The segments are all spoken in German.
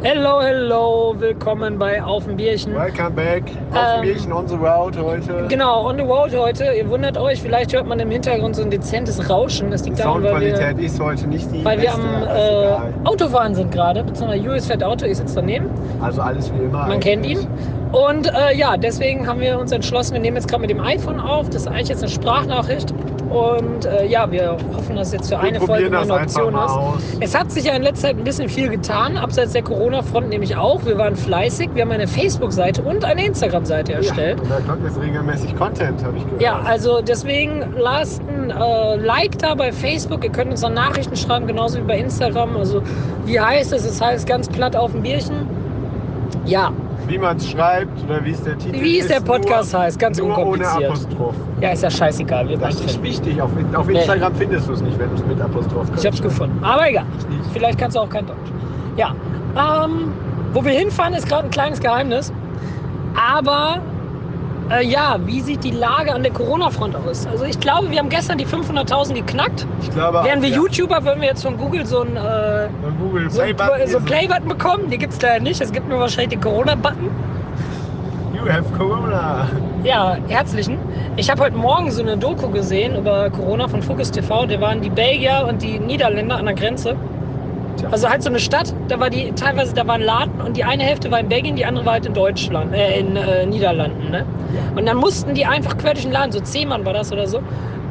Hello, hello, willkommen bei Auf dem Bierchen. Welcome back. Auf dem Bierchen on the road heute. Genau, on the road heute. Ihr wundert euch, vielleicht hört man im Hintergrund so ein dezentes Rauschen. Das liegt Die daran, Soundqualität ist heute nicht die weil wir beste, am aber ist egal. Autofahren sind gerade, beziehungsweise Julius fährt Auto, ich sitze daneben. Also alles wie immer. Man kennt eigentlich. ihn. Und ja, deswegen haben wir uns entschlossen, wir nehmen jetzt gerade mit dem iPhone auf. Das ist eigentlich jetzt eine Sprachnachricht. Und ja, wir hoffen, dass es jetzt für eine Folge mal eine Option ist. Es hat sich ja in letzter Zeit ein bisschen viel getan, abseits der Corona-Front nämlich auch. Wir waren fleißig, wir haben eine Facebook-Seite und eine Instagram-Seite erstellt. Ja, und da kommt jetzt regelmäßig Content, habe ich gehört. Ja, also deswegen lasst ein Like da bei Facebook. Ihr könnt uns dann Nachrichten schreiben, genauso wie bei Instagram. Also wie heißt es? Es heißt ganz platt Auf dem Bierchen. Ja. Wie man es schreibt oder wie es der Titel ist. Wie es der Podcast heißt, ganz nur unkompliziert. Ohne Apostroph. Ja, ist ja scheißegal. Wir Das ist wichtig. Auf Instagram findest du es nicht, wenn du es mit Apostroph kannst. Ich hab's gefunden. Aber egal. nicht. Vielleicht kannst du auch kein Deutsch. Ja. Wo wir hinfahren, ist gerade ein kleines Geheimnis. Aber ja, wie sieht die Lage an der Corona-Front aus? Also ich glaube, wir haben gestern die 500.000 geknackt. Ich glaube, Wären wir ja. YouTuber, würden wir jetzt von Google so ein Google so Play-Button. Play-Button bekommen. Die gibt's leider nicht. Es gibt nur wahrscheinlich den Corona-Button. You have Corona. Ja, herzlichen. Ich habe heute Morgen so eine Doku gesehen über Corona von Focus TV. Da waren die Belgier und die Niederländer an der Grenze. Tja. Also halt so eine Stadt, da war ein Laden und die eine Hälfte war in Belgien, die andere war halt in Deutschland, in Niederlanden, ne? Und dann mussten die einfach quer durch den Laden, so 10 Mann war das oder so,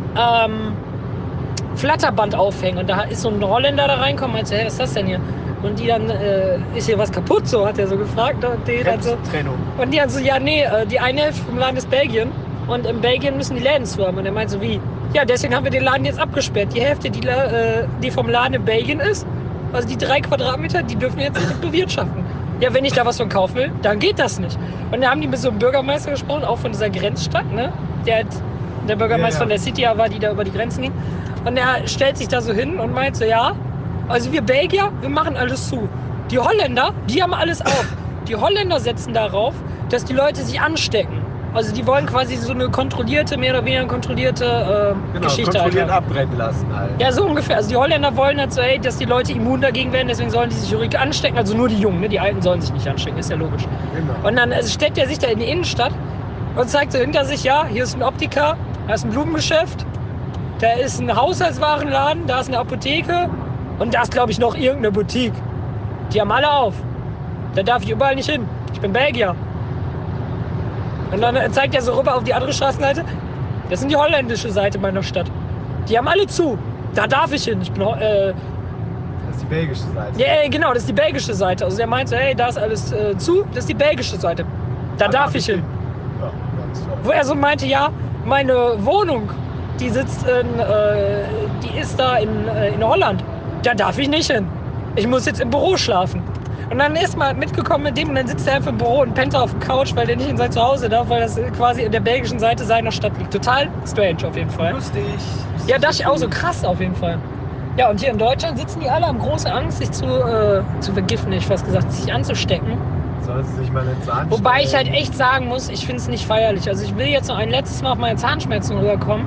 Flatterband aufhängen. Und da ist so ein Holländer da reinkommen und meinte, hey, was ist das denn hier? Und die dann, ist hier was kaputt so, hat er so gefragt. Und die dann so, ja nee, die eine Hälfte vom Laden ist Belgien und in Belgien müssen die Läden zu haben. Und er meinte so, wie? Ja, deswegen haben wir den Laden jetzt abgesperrt. Die Hälfte, die vom Laden in Belgien ist, also die 3 Quadratmeter, die dürfen wir jetzt nicht bewirtschaften. Ja, wenn ich da was von kaufen will, dann geht das nicht. Und dann haben die mit so einem Bürgermeister gesprochen, auch von dieser Grenzstadt, ne? Der Bürgermeister von der City war, die da über die Grenzen ging. Und er stellt sich da so hin und meint so, ja, also wir Belgier, wir machen alles zu. Die Holländer, die haben alles auf. Die Holländer setzen darauf, dass die Leute sich anstecken. Also die wollen quasi so eine kontrollierte, mehr oder weniger kontrollierte Geschichte kontrolliert halt. abbrennen lassen halt. Ja, so ungefähr. Also die Holländer wollen halt so, ey, dass die Leute immun dagegen werden, deswegen sollen die sich ruhig anstecken. Also nur die Jungen, ne? Die Alten sollen sich nicht anstecken, ist ja logisch. Genau. Und dann stellt er sich da in die Innenstadt und zeigt so hinter sich, ja, hier ist ein Optiker, da ist ein Blumengeschäft, da ist ein Haushaltswarenladen, da ist eine Apotheke und da ist, glaube ich, noch irgendeine Boutique. Die haben alle auf. Da darf ich überall nicht hin. Ich bin Belgier. Und dann zeigt er so rüber auf die andere Straßenseite. Das ist die holländische Seite meiner Stadt. Die haben alle zu. Da darf ich hin. Ich bin, Das ist die belgische Seite. ja, genau, das ist die belgische Seite. Also der meint so, hey, da ist alles zu. Das ist die belgische Seite. Da darf ich hin. Ja, ganz toll. Wo er so meinte, ja, meine Wohnung, die sitzt die ist da in Holland. Da darf ich nicht hin. Ich muss jetzt im Büro schlafen. Und dann ist mal mitgekommen mit dem und dann sitzt er einfach im Büro und pennt auf der Couch, weil der nicht in sein Zuhause darf, weil das quasi in der belgischen Seite seiner Stadt liegt. Total strange auf jeden Fall. Lustig. Ja, das ist auch so krass auf jeden Fall. Ja, und hier in Deutschland sitzen die alle, haben große Angst, sich zu vergiften, hätte ich fast gesagt, sich anzustecken. Sollen sie sich mal nicht so anstellen? Wobei ich halt echt sagen muss, ich finde es nicht feierlich. Also ich will jetzt noch ein letztes Mal auf meine Zahnschmerzen rüberkommen.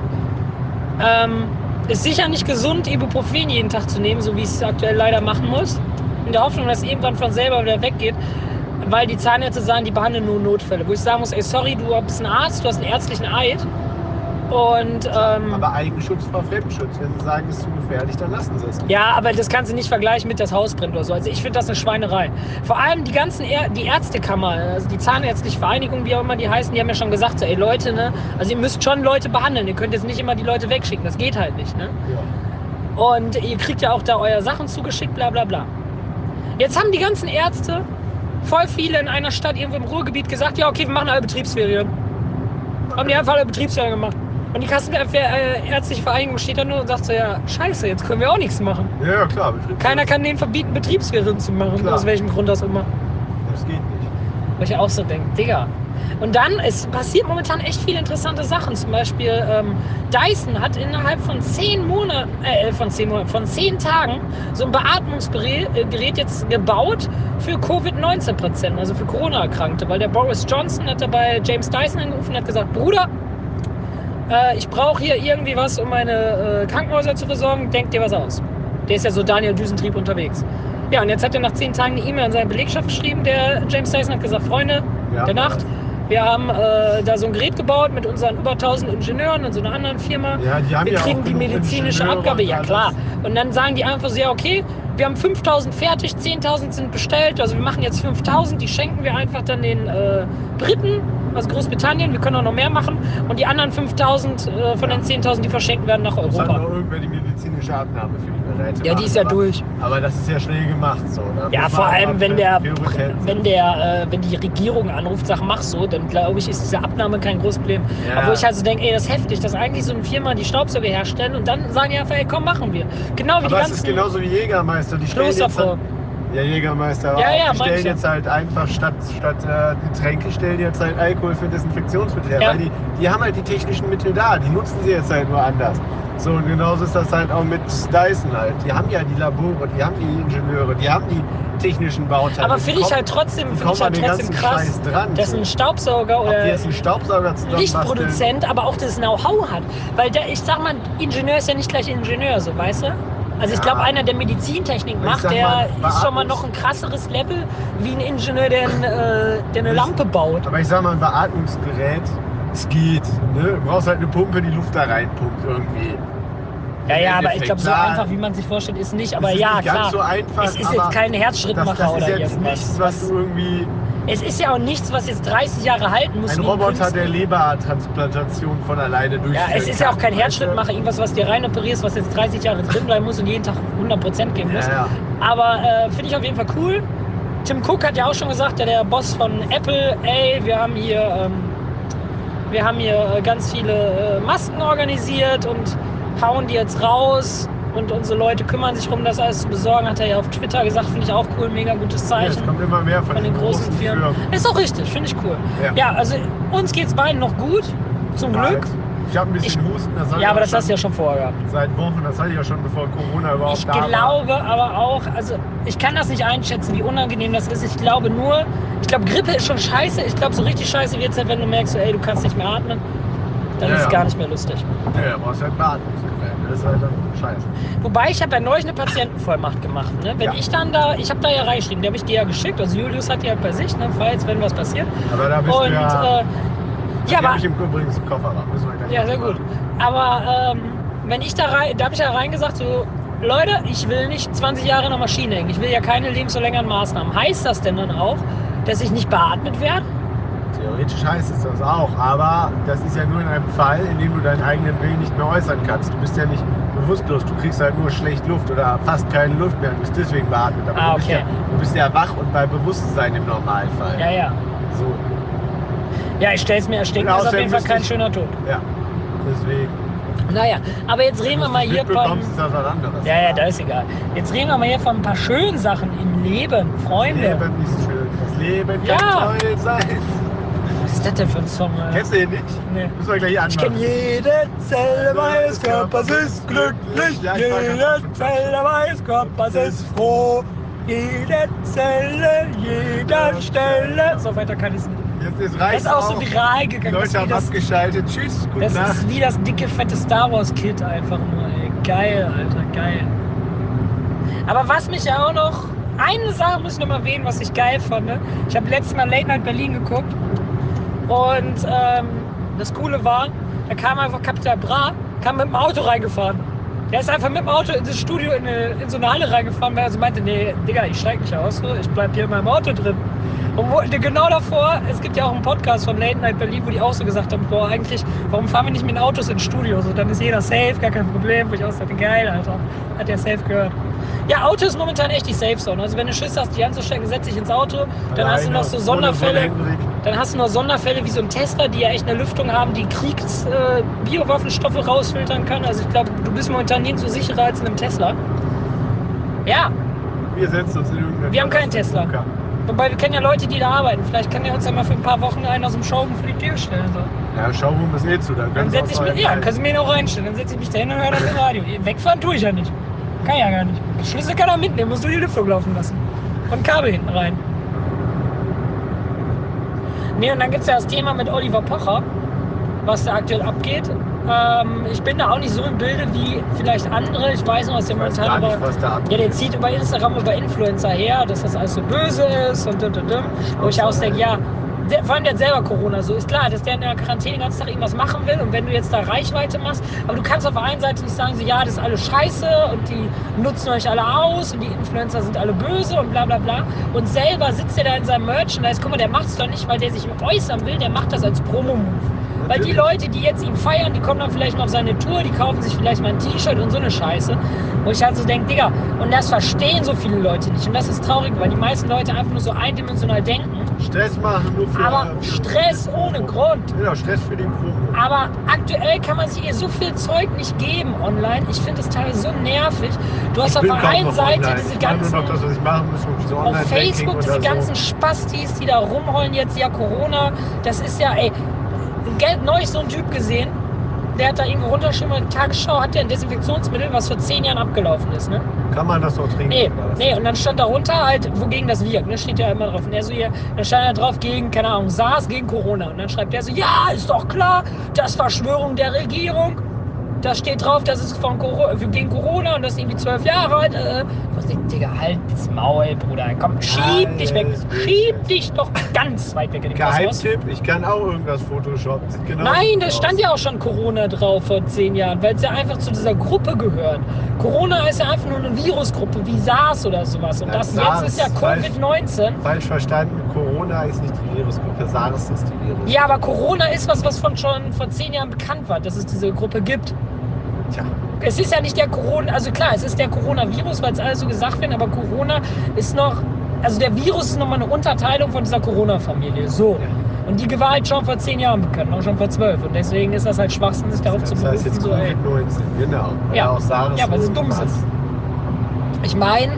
Ist sicher nicht gesund, Ibuprofen jeden Tag zu nehmen, so wie ich es aktuell leider machen muss. In der Hoffnung, dass es irgendwann von selber wieder weggeht. Weil die Zahnärzte sagen, die behandeln nur Notfälle. Wo ich sagen muss, ey, sorry, du bist ein Arzt, du hast einen ärztlichen Eid. Und, aber Eigenschutz vor Fremdschutz. Wenn sie sagen, es ist zu gefährlich, dann lassen sie es. ja, aber das kannst du nicht vergleichen mit das Haus brennt oder so. Also ich finde das eine Schweinerei. Vor allem die Ärztekammer, also die Zahnärztliche Vereinigung, wie auch immer die heißen, die haben ja schon gesagt, so, ey Leute, ne, also ihr müsst schon Leute behandeln. Ihr könnt jetzt nicht immer die Leute wegschicken. Das geht halt nicht, ne? Ja. Und ihr kriegt ja auch da eure Sachen zugeschickt, bla bla bla. Jetzt haben die ganzen Ärzte, voll viele in einer Stadt irgendwo im Ruhrgebiet gesagt, ja okay, wir machen alle Betriebsferien. Haben die einfach alle Betriebsferien gemacht. Und die Kassenärztliche Vereinigung steht da nur und sagt so, ja scheiße, jetzt können wir auch nichts machen. Ja, klar. Keiner kann denen verbieten, Betriebsferien zu machen, Klar. aus welchem Grund das immer. Das geht nicht. Wo ich auch so denke, Digga. Und dann, es passiert momentan echt viele interessante Sachen. Zum Beispiel Dyson hat innerhalb von 10 Tagen so ein Beatmungsgerät jetzt gebaut für Covid-19-Patienten, also für Corona-Erkrankte. Weil der Boris Johnson hat dabei James Dyson angerufen und hat gesagt, Bruder, ich brauche hier irgendwie was, um meine Krankenhäuser zu versorgen, denk dir was aus. Der ist ja so Daniel Düsentrieb unterwegs. Ja, und jetzt hat er nach 10 Tagen eine E-Mail an seine Belegschaft geschrieben, der James Dyson hat gesagt, Freunde der Nacht, wir haben da so ein Gerät gebaut mit unseren über 1000 Ingenieuren und so einer anderen Firma. Ja, die haben wir ja kriegen auch die medizinische Ingenieure Abgabe, und ja alles. klar. Und dann sagen die einfach so, ja okay, wir haben 5000 fertig, 10.000 sind bestellt, also wir machen jetzt 5000, die schenken wir einfach dann den Briten aus Großbritannien, wir können auch noch mehr machen und die anderen 5000 von den 10.000, die verschenkt werden nach Muss halt Europa. noch irgendwer die medizinische Abnahme für die Geräte Ja, die ist ja machen, durch. Aber das ist ja schnell gemacht so. Da Ja, muss vor man allem, einfach wenn die Regierung anruft, sagt, mach so, dann glaube ich, ist diese Abnahme kein großes Problem. Ja. Aber wo ich halt so denke, ey, das ist heftig, dass eigentlich so eine Firma die Staubsauger herstellen und dann sagen die einfach, ey, komm, machen wir. Genau wie Aber die es ganzen ist genauso wie Jägermeister. Die stellen jetzt Klosterfrau. halt, ja, Jägermeister. Aber Ja, auch, ja, die mein stellen ich ja. jetzt halt einfach statt Getränke stellen die jetzt halt Alkohol für Desinfektionsmittel her. Ja. Weil die haben halt die technischen Mittel da. Die nutzen sie jetzt halt nur anders. So, und genauso ist das halt auch mit Dyson halt. Die haben ja die Labore, die haben die Ingenieure, die haben die technischen Bauteile. Aber finde ich halt trotzdem krass, dass ein Staubsauger Ob die oder jetzt einen Staubsauger zusammen Lichtproduzent aber auch das Know-how hat. Weil ich sag mal, Ingenieur ist ja nicht gleich Ingenieur, so weißt du? Also ich Ja. glaube, einer, der Medizintechnik macht, sag mal, der ist schon mal noch ein krasseres Level wie ein Ingenieur, der eine Lampe baut. Aber ich sag mal, ein Beatmungsgerät, es geht. Ne? Du brauchst halt eine Pumpe, die Luft da reinpumpt irgendwie. Ja, aber ich glaube, so Klar, einfach, wie man sich vorstellt, ist nicht. Aber es ist ja, nicht ganz klar. so einfach, Es ist aber jetzt kein Herzschrittmacher das oder ist jetzt irgendwas. nichts, was du irgendwie... Es ist ja auch nichts, was jetzt 30 Jahre halten muss. Ein wie Roboter, Künstler. der Lebertransplantation von alleine durchführt. Ja, es ist ja auch kein Herzschrittmacher, irgendwas, was dir rein operierst, was jetzt 30 Jahre drin bleiben muss und jeden Tag 100% geben muss. Ja. Aber finde ich auf jeden Fall cool. Tim Cook hat ja auch schon gesagt, der Boss von Apple, ey, wir haben hier ganz viele Masken organisiert und hauen die jetzt raus und unsere Leute kümmern sich darum, das alles zu besorgen, hat er ja auf Twitter gesagt, finde ich auch cool, mega gutes Ja, Zeichen. es kommt immer mehr von den großen Firmen. Ist auch richtig, finde ich cool. Ja. Ja, also uns geht's beiden noch gut, zum Glück. Ich habe ein bisschen Husten. Ja, aber das hast du ja schon vorher gehabt. Seit Wochen, das hatte ich ja schon, bevor Corona überhaupt Ich da war. glaube aber auch, also ich kann das nicht einschätzen, wie unangenehm das ist. Ich glaube, Grippe ist schon scheiße. Ich glaube, so richtig scheiße wird es halt, wenn du merkst, so, ey, du kannst nicht mehr atmen. Dann ist es gar nicht mehr lustig. Ja, brauchst halt Beatmungsgerät. Das ist halt dann scheiße. Wobei, ich habe ja neulich eine Patientenvollmacht gemacht. Ne? Wenn ich habe da ja reingeschrieben, die habe ich dir ja geschickt. Also Julius hat die halt bei sich, ne? Falls, wenn was passiert. Aber da bist Und, du ja... ja, aber... Ich übrigens im Kofferraum. Müssen wir gleich Ja, sehr gut. Aber wenn ich da habe ich ja reingesagt, so, Leute, ich will nicht 20 Jahre in der Maschine hängen. Ich will ja keine lebensverlängernden Maßnahmen. Heißt das denn dann auch, dass ich nicht beatmet werde? Theoretisch heißt es das auch, aber das ist ja nur in einem Fall, in dem du deinen eigenen Willen nicht mehr äußern kannst. Du bist ja nicht bewusstlos, du kriegst halt nur schlecht Luft oder fast keine Luft mehr und bist deswegen beatmet. Aber okay. du bist ja wach und bei Bewusstsein im Normalfall. Ja, ja. So. Ja, ich stelle es mir ersticken, ist auf jeden Fall kein schöner Tod. Ja, deswegen. Naja, aber jetzt reden wir mal hier von... Ist das was anderes. Ja, das ist egal. Jetzt reden wir mal hier von ein paar schönen Sachen im Leben, Freunde. Das Leben ist schön. Das Leben Ja. kann toll sein. Was ist das denn für ein Song? Alter? Kennst du den nicht? Nee. Müssen wir gleich Ich anmachen. kenne jede Zelle meines Körpers ist glücklich, Ja, ich mag jede das. Zelle meines Körpers ist froh, jede Zelle, jeder Stelle. So weiter kann ich es nicht. Jetzt Das reicht ist auch so viral Die gegangen. Leute haben abgeschaltet. Tschüss, gute Das Nacht. ist wie das dicke, fette Star Wars Kid einfach nur, ey. Geil, Alter, geil. Aber was mich ja auch noch... Eine Sache muss ich noch mal erwähnen, was ich geil fand. Ne? Ich habe letztes Mal Late Night Berlin geguckt. Und das Coole war, da kam einfach Capital Bra, kam mit dem Auto reingefahren. Der ist einfach mit dem Auto in das Studio in so eine Halle reingefahren, weil er so meinte, nee, Digga, ich steig nicht aus, so, ich bleib hier in meinem Auto drin. Und genau davor, es gibt ja auch einen Podcast von Late Night Berlin, wo die auch so gesagt haben, boah, eigentlich, warum fahren wir nicht mit Autos ins Studio? So, dann ist jeder safe, gar kein Problem. Wo ich auch sagte, geil, Alter. Hat der safe gehört. Ja, Auto ist momentan echt die Safe Zone. Also wenn du Schiss hast, die anzustecken, setz dich ins Auto. Dann hast du noch so Sonderfälle. Dann hast du noch Sonderfälle wie so ein Tesla, die ja echt eine Lüftung haben, die Kriegsbiowaffenstoffe rausfiltern kann. Also ich glaube, du bist momentan nirgendwo sicherer als in einem Tesla. Ja, Wir setzen uns in irgendeine... wir haben keinen Tesla. Wobei wir kennen ja Leute, die da arbeiten. Vielleicht kann der uns ja mal für ein paar Wochen einen aus dem Showroom für die Tür stellen. So. Ja, Showroom ist eh zu. Dann setze ich mich, ja, dann kannst du mir ihn auch reinstellen. Dann setze ich mich da hin und höre dann im Radio. Wegfahren tue ich ja nicht. Kann ja gar nicht. Schlüssel kann er mitnehmen, musst du die Lüftung laufen lassen. Und Kabel hinten rein. Nee, und dann gibt es ja das Thema mit Oliver Pocher, was da aktuell abgeht. Ich bin da auch nicht so im Bilde wie vielleicht andere. Ich weiß noch, was der momentan der zieht über Instagram über Influencer her, dass das alles so böse ist und. Wo ich auch denke, ja, vor allem der hat selber Corona, so ist klar, dass der in der Quarantäne den ganzen Tag irgendwas machen will und wenn du jetzt da Reichweite machst, aber du kannst auf der einen Seite nicht sagen, so, ja, das ist alles scheiße und die nutzen euch alle aus und die Influencer sind alle böse und bla bla bla und selber sitzt er da in seinem Merchandise, guck mal, der macht es doch nicht, weil der sich äußern will, der macht das als Promo-Move. Weil die Leute, die jetzt ihn feiern, die kommen dann vielleicht noch auf seine Tour, die kaufen sich vielleicht mal ein T-Shirt und so eine Scheiße. Wo ich halt so denke, Digga, und das verstehen so viele Leute nicht. Und das ist traurig, weil die meisten Leute einfach nur so eindimensional denken. Stress machen nur für... Aber Stress ohne Grund. Genau, Stress für den Kuchen. Aber aktuell kann man sich ihr so viel Zeug nicht geben online. Ich finde das teilweise so nervig. Du hast auf der einen Seite diese ganzen... nur noch das, was ich machen muss, so auf Facebook diese ganzen Spastis, die da rumheulen jetzt, ja Corona. Das ist ja, ey... Neulich so ein Typ gesehen, der hat da irgendwo runtergeschrieben, die Tagesschau hat ja ein Desinfektionsmittel, was vor 10 Jahren abgelaufen ist, ne? Kann man das noch trinken? Nee, und dann stand darunter halt, wogegen das wirkt, ne? Steht ja immer drauf. Und der so hier, dann stand da drauf gegen, keine Ahnung, SARS gegen Corona. Und dann schreibt der so, ja, ist doch klar, das ist Verschwörung der Regierung. Da steht drauf, das ist gegen Corona und das ist irgendwie 12 Jahre alt. Ich denke, Digga, halt das Maul, Bruder. Komm, schieb dich weg. Schieb dich doch ganz weit weg in den Geheimtipp, ich kann auch irgendwas photoshoppen. Genau. Nein, da stand ja auch schon Corona drauf vor 10 Jahren, weil es ja einfach zu dieser Gruppe gehört. Corona ist ja einfach nur eine Virusgruppe wie SARS oder sowas. Und das jetzt ist ja Covid-19. Falsch verstanden, Corona ist nicht die Virusgruppe, SARS ist die Virusgruppe. Ja, aber Corona ist was schon vor 10 Jahren bekannt war, dass es diese Gruppe gibt. Tja. Es ist ja nicht der Corona, also klar, es ist der Coronavirus, weil es alles so gesagt wird, aber Corona ist noch, also der Virus ist nochmal eine Unterteilung von dieser Corona-Familie, so. Ja. Und die war halt schon vor 10 Jahren bekannt, auch schon vor 12. Und deswegen ist das halt Schwachsinn, sich darauf zu berufen. Das heißt jetzt so, Covid-19, genau. Ja, auch SARS ja, weil sie dumm sind. Ich meine,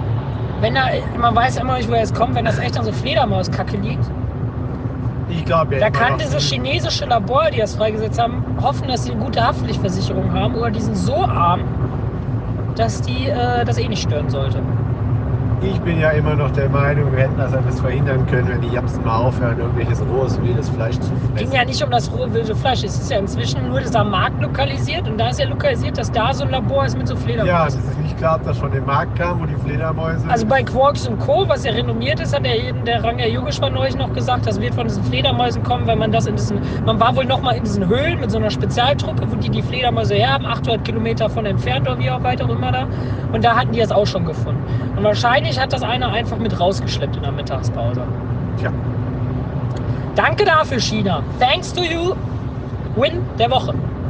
man weiß immer nicht, woher es kommt, wenn das echt an so Fledermauskacke liegt. Ich glaube, ja. Da kann dieses chinesische Labor, die das freigesetzt haben, hoffen, dass sie eine gute Haftpflichtversicherung haben oder die sind so arm, dass die das eh nicht stören sollte. Ich bin ja immer noch der Meinung, wir hätten das alles verhindern können, wenn die Japsen mal aufhören, irgendwelches rohes wildes Fleisch zu fressen. Es ging ja nicht um das rohe wilde Fleisch, es ist ja inzwischen nur dieser Markt lokalisiert und da ist ja lokalisiert, dass da so ein Labor ist mit so Fledermäusen. Ja, es ist nicht klar, ob das von dem Markt kam, wo die Fledermäuse... Also bei Quarks und Co., was ja renommiert ist, hat der Ranga Yogeshwar neulich noch gesagt, das wird von diesen Fledermäusen kommen, weil man das man war wohl nochmal in diesen Höhlen mit so einer Spezialtruppe, wo die Fledermäuse her haben, 800 Kilometer von entfernt oder wie auch weiter immer da. Und da hatten die das auch schon gefunden. Und wahrscheinlich hat das einer einfach mit rausgeschleppt in der Mittagspause. Tja. Danke dafür, China. Thanks to you. Win der Woche.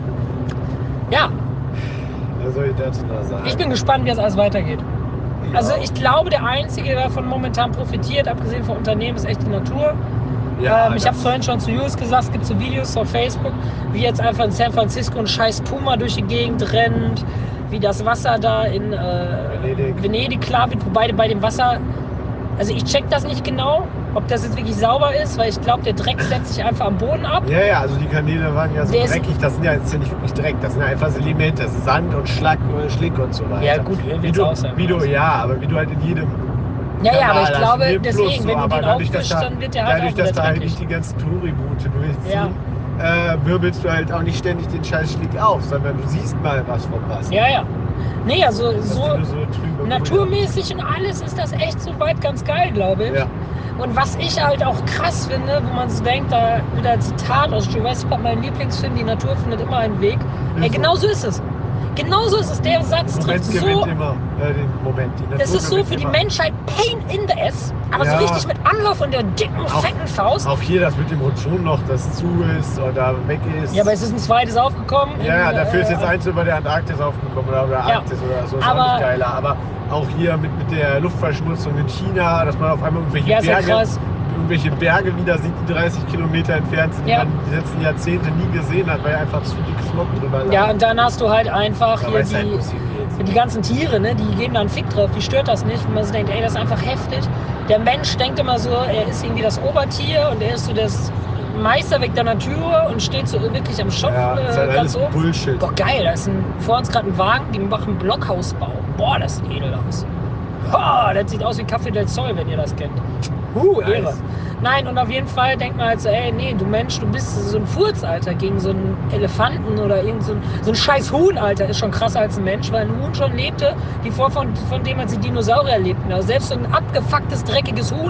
Ja. Was soll ich dazu noch sagen? Ich bin gespannt, wie das alles weitergeht. Ja. Also ich glaube, der Einzige, der davon momentan profitiert, abgesehen von Unternehmen, ist echt die Natur. Ja, ich habe vorhin schon zu Julius gesagt, es gibt so Videos auf Facebook, wie jetzt einfach in San Francisco ein scheiß Puma durch die Gegend rennt, wie das Wasser da in Venedig klar wird, wobei bei dem Wasser, also ich check das nicht genau, ob das jetzt wirklich sauber ist, weil ich glaube, der Dreck setzt sich einfach am Boden ab. Ja, also die Kanäle waren ja so dreckig, das sind ja jetzt nicht wirklich Dreck, das sind ja einfach Sedimente, Sand und Schlick und so weiter. Ja gut, wie du halt in jedem... Ja, aber ich glaube, deswegen, so, wenn du den aufwischst, dann wird der halt dadurch, dass da halt nicht die ganzen Touri-Boote durchziehen, wirbelst du halt auch nicht ständig den scheiß Schlick auf, sondern du siehst mal was vom Wasser. Ja. Nee, also so naturmäßig und alles ist das echt soweit ganz geil, glaube ich. Ja. Und was ich halt auch krass finde, wo man so denkt, da wieder ein Zitat aus Jurassic Park, mein Lieblingsfilm, die Natur findet immer einen Weg. Ey, genau so ist es. Genauso ist es, der Satz trifft so. Immer, den Moment. Das ist so für die Menschheit Pain in the ass, aber so richtig mit Anlauf und der dicken, fetten Faust. Auch hier das mit dem Rutschon noch, das zu ist oder weg ist. Ja, aber es ist ein zweites aufgekommen. Ja, dafür ist jetzt eins über der Antarktis aufgekommen oder Arktis oder so, ist auch nicht geiler. Aber auch hier mit der Luftverschmutzung in China, dass man auf einmal irgendwelche Berge wieder sieht, die 30 Kilometer entfernt sind, die man die letzten Jahrzehnte nie gesehen hat, weil einfach zu dick Smog drüber lag. Ja, und dann hast du halt einfach hier die ganzen Tiere, ne, die geben da einen Fick drauf, die stört das nicht, wenn man so denkt, ey, das ist einfach heftig. Der Mensch denkt immer so, er ist irgendwie das Obertier und er ist so das Meisterwerk der Natur und steht so wirklich am Schopf ganz oben. Bullshit. Boah, geil, da ist vor uns gerade ein Wagen, die machen Blockhausbau. Boah, das sieht edel aus. Boah, das sieht aus wie Café del Sol, wenn ihr das kennt. Ehre. Nice. Nein, und auf jeden Fall denkt man halt so, ey, nee, du Mensch, du bist so ein Furz, Alter, gegen so einen Elefanten oder irgend so ein scheiß Huhn, Alter, ist schon krasser als ein Mensch, weil ein Huhn schon lebte, die von dem als die Dinosaurier lebten. Also selbst so ein abgefucktes, dreckiges Huhn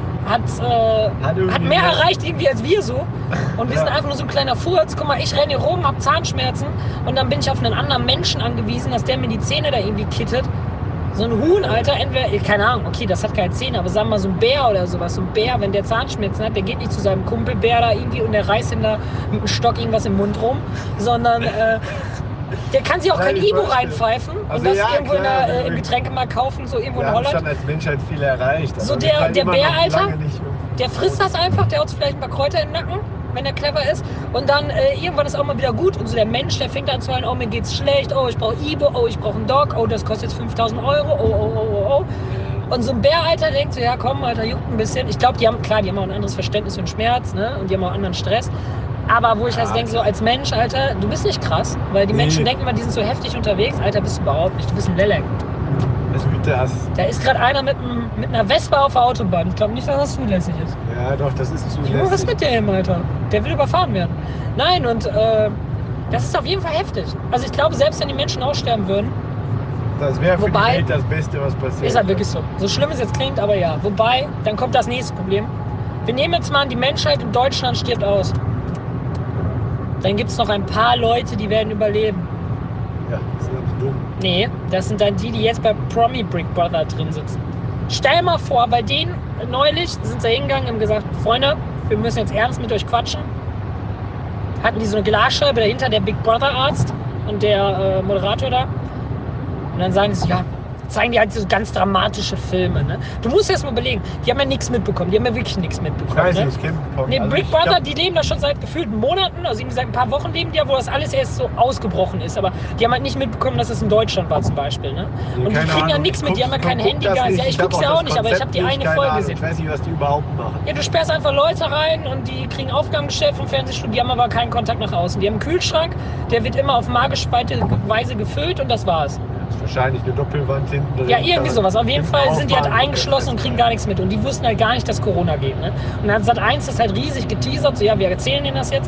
hat mehr erreicht irgendwie als wir so. Und wir sind einfach nur so ein kleiner Furz. Guck mal, ich renne hier rum, hab Zahnschmerzen und dann bin ich auf einen anderen Menschen angewiesen, dass der mir die Zähne da irgendwie kittet. So ein Huhn, Alter, entweder, keine Ahnung, okay, das hat keine Zähne, aber sagen wir mal so ein Bär oder sowas. So ein Bär, wenn der Zahnschmerzen hat, der geht nicht zu seinem Kumpelbär da irgendwie und der reißt ihm da mit dem Stock irgendwas im Mund rum, sondern der kann sich auch kein Ibu reinpfeifen und das irgendwo im Getränkemarkt kaufen, so irgendwo in Holland. Wir haben schon als Menschheit viel erreicht. So der Bär, Alter, der frisst das einfach, der haut vielleicht ein paar Kräuter in den Nacken, wenn er clever ist. Und dann irgendwann ist auch mal wieder gut. Und so der Mensch, der fängt an zu hören, oh, mir geht's schlecht, oh, ich brauche Ibo, oh, ich brauche einen Dog, oh, das kostet jetzt 5.000 Euro, oh. Und so ein Bär, Alter, denkt so, ja komm, Alter, juckt ein bisschen. Ich glaube, die haben auch ein anderes Verständnis für den Schmerz, ne? Und die haben auch anderen Stress. Aber wo ich halt denke, so als Mensch, Alter, du bist nicht krass. Weil die Menschen denken immer, die sind so heftig unterwegs. Alter, bist du überhaupt nicht. Du bist ein Lelek. Was wird das? Da ist gerade einer mit einer Vespa auf der Autobahn. Ich glaube nicht, dass das zulässig ist. Ja, doch, das ist zulässig. Was ist mit dem, Alter? Der will überfahren werden. Nein, und das ist auf jeden Fall heftig. Also ich glaube, selbst wenn die Menschen aussterben würden, das wäre für die Welt das Beste, was passiert. Ist halt wirklich so. So schlimm es jetzt klingt, aber ja. Wobei, dann kommt das nächste Problem. Wir nehmen jetzt mal an, die Menschheit in Deutschland stirbt aus. Dann gibt es noch ein paar Leute, die werden überleben. Ja, das ist nicht dumm. Nee, das sind dann die jetzt bei Promi Big Brother drin sitzen. Stell mal vor, bei denen neulich sind sie hingegangen und haben gesagt, Freunde, wir müssen jetzt ernst mit euch quatschen. Hatten die so eine Glasscheibe dahinter, der Big Brother Arzt und der Moderator da. Und dann sagen sie, ja, zeigen die halt so ganz dramatische Filme. Ne? Du musst erst mal überlegen, die haben ja nichts mitbekommen. Die haben ja wirklich nichts mitbekommen. Ich weiß nicht, ich kenne Nee, Big Brother, die leben da schon seit gefühlten Monaten, also seit ein paar Wochen leben die ja, wo das alles erst so ausgebrochen ist. Aber die haben halt nicht mitbekommen, dass es in Deutschland war zum Beispiel. Ne? Und die kriegen ja nichts mit, die haben ja kein Handy. Ja, ich guck's ja auch nicht, aber ich habe die eine Folge gesehen. Ich weiß nicht, was die überhaupt machen. Ja, du sperrst einfach Leute rein und die kriegen Aufgabengeschäft vom Fernsehstudio, die haben aber keinen Kontakt nach außen. Die haben einen Kühlschrank, der wird immer auf magische Weise gefüllt und das war's. Wahrscheinlich eine Doppelwand hinten drin. Ja, irgendwie sowas. Auf jeden Fall sind die halt eingeschlossen und kriegen gar nichts mit. Und die wussten halt gar nicht, dass Corona geht. Ne? Und dann hat Sat.1 das halt riesig geteasert. So, ja, wir erzählen denen das jetzt.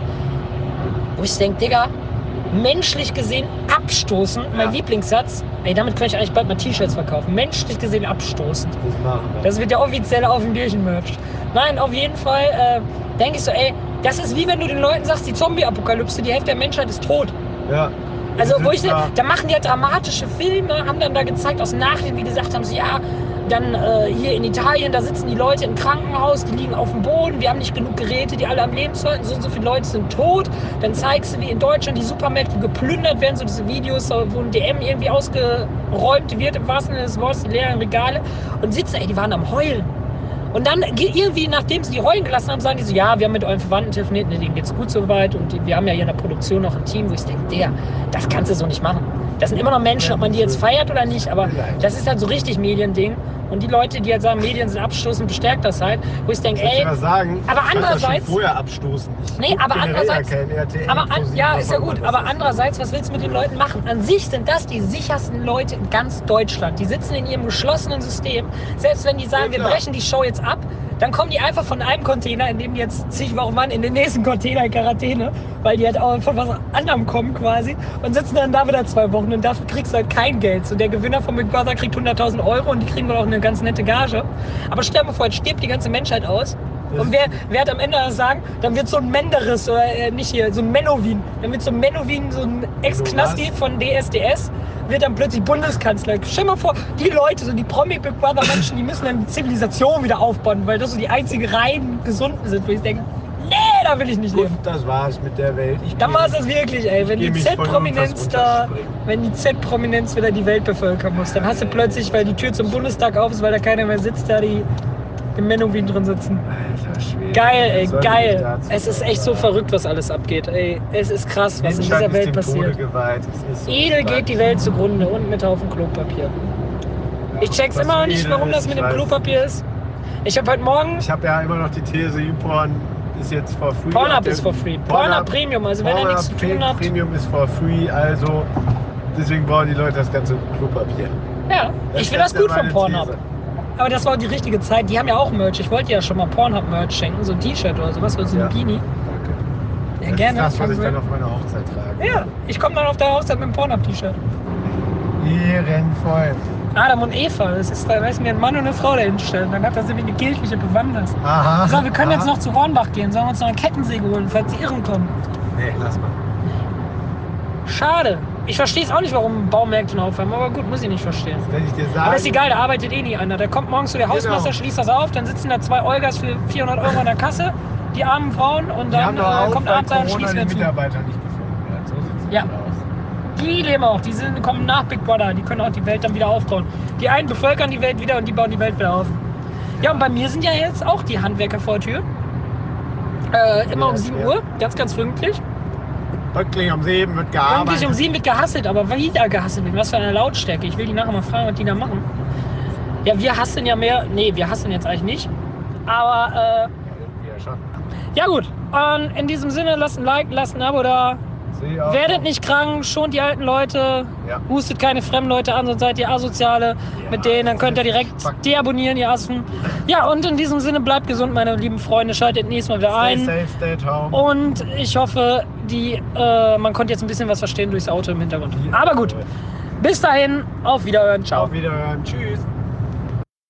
Wo ich denke, Digga, menschlich gesehen abstoßen, mein Lieblingssatz. Ey, damit könnte ich eigentlich bald mal T-Shirts verkaufen. Menschlich gesehen abstoßen. Das machen wir. Das wird ja offiziell auf dem Bierchen-Merch. Nein, auf jeden Fall denke ich so, ey, das ist wie wenn du den Leuten sagst, die Zombie-Apokalypse, die Hälfte der Menschheit ist tot. Ja. Also wo da machen die ja dramatische Filme, haben dann da gezeigt aus Nachrichten, wie die gesagt haben, so, ja, dann hier in Italien, da sitzen die Leute im Krankenhaus, die liegen auf dem Boden, wir haben nicht genug Geräte, die alle am Leben zu halten, so und so viele Leute sind tot. Dann zeigst du, wie in Deutschland die Supermärkte geplündert werden, so diese Videos, wo ein DM irgendwie ausgeräumt wird, im wahrsten Sinne des Wortes, die leeren Regale und sitzen, ey, die waren am Heulen. Und dann irgendwie, nachdem sie die heulen gelassen haben, sagen die so, ja, wir haben mit euren Verwandten telefoniert, denen geht's gut soweit und wir haben ja hier in der Produktion noch ein Team, wo ich denke, Digga, das kannst du so nicht machen. Das sind immer noch Menschen, ob man die jetzt feiert oder nicht, aber das ist halt so richtig Mediending. Und die Leute, die halt sagen, Medien sind abstoßend, bestärkt das halt, wo ich denke, ey, aber andererseits, vorher abstoßen. Nee, aber andererseits, ja, ist ja gut, aber andererseits, was willst du mit den Leuten machen? An sich sind das die sichersten Leute in ganz Deutschland. Die sitzen in ihrem geschlossenen System. Selbst wenn die sagen, wir brechen die Show jetzt ab, dann kommen die einfach von einem Container, in dem die jetzt zig Wochen waren, in den nächsten Container in Quarantäne, weil die halt auch von was anderem kommen quasi und sitzen dann da wieder 2 Wochen und dafür kriegst du halt kein Geld. So der Gewinner von Big Brother kriegt 100.000 Euro und die kriegen wohl auch eine ganz nette Gage. Aber stell dir mal vor, jetzt stirbt die ganze Menschheit aus. Und wer hat am Ende das sagen, dann wird so ein Menderes oder nicht hier, so ein Menowin. Dann wird so ein Menowin, so ein Ex-Knasti von DSDS, wird dann plötzlich Bundeskanzler. Stell dir mal vor, die Leute, so die Promi-Big Brother-Menschen, die müssen dann die Zivilisation wieder aufbauen, weil das so die einzigen reinen Gesunden sind, wo ich denke, nee, da will ich nicht leben. Das war's mit der Welt. Dann war es das wirklich, ey. Wenn die Z-Prominenz wieder die Welt bevölkern muss, dann hast du plötzlich, weil die Tür zum Bundestag auf ist, weil da keiner mehr sitzt, da die Menowin drin sitzen. Alter Schwede. Geil, ey, geil. Es ist echt so verrückt, was alles abgeht, ey. Es ist krass, was in dieser Welt passiert. Edel geht die Welt zugrunde und mit Haufen Klopapier. Ich check's immer noch nicht, warum das mit dem Klopapier ist. Ich habe heute Morgen... Ich habe ja immer noch die These, YouPorn ist jetzt for free. Pornhub ist for free. Pornhub Premium, also wenn er nichts zu tun hat... Premium ist for free, also deswegen brauchen die Leute das ganze Klopapier. Ja, ich finde das gut von Pornhub. Aber das war die richtige Zeit. Die haben ja auch Merch. Ich wollte ja schon mal Pornhub-Merch schenken, so ein T-Shirt oder sowas, oder so ein Beanie. Danke. Ja, Das gerne. ist das, was ich dann auf meiner Hochzeit trage. Ja, ich komme dann auf der Hochzeit mit einem Pornhub-T-Shirt. Ehrenvoll. Adam und Eva, das ist, da weiß mir ein Mann und eine Frau dahin stellen. Dann hat er nämlich eine kirchliche Bewandtnis. Aha. So, wir können jetzt noch zu Hornbach gehen. Sollen wir uns noch eine Kettensäge holen, falls die Irren kommen? Nee, lass mal. Schade. Ich verstehe es auch nicht, warum Baumärkte aufhören, aber gut, muss ich nicht verstehen. Wenn ich dir sage, Aber ist egal, da arbeitet eh nie einer. Der kommt morgens zu der Hausmeister, Genau. schließt das auf, dann sitzen da 2 Olgas für 400 € an der Kasse, die armen Frauen, und die haben dann doch auch kommt bei abends ein, Corona schließt die wieder zu. Mitarbeiter nicht gefunden werden. So sieht's Ja. nicht aus. Die leben auch, kommen nach Big Brother, die können auch die Welt dann wieder aufbauen. Die einen bevölkern die Welt wieder und die bauen die Welt wieder auf. Ja, und bei mir sind ja jetzt auch die Handwerker vor der Tür. Immer um 7 Uhr, ganz, ganz pünktlich. Pünktlich um 7 wird gearbeitet. Pünktlich um 7 wird gehasselt, aber wieder gehasselt. Was für eine Lautstärke. Ich will die nachher mal fragen, was die da machen. Ja, wir hasseln ja mehr. Nee, wir hasseln jetzt eigentlich nicht. Aber, Ja, schon. ja gut. Und in diesem Sinne, lasst ein Like, lasst ein Abo da. Werdet nicht krank, schont die alten Leute. Ja. Hustet keine fremden Leute an, sonst seid ihr Asoziale. Ja, mit denen, dann könnt ihr direkt deabonnieren, ihr Assen. Ja, und in diesem Sinne, bleibt gesund, meine lieben Freunde. Schaltet nächstes Mal wieder Stay ein. safe, stay at home. Und ich hoffe, man konnte jetzt ein bisschen was verstehen durchs Auto im Hintergrund. Aber gut, bis dahin, auf Wiederhören, ciao. Auf Wiederhören. Tschüss.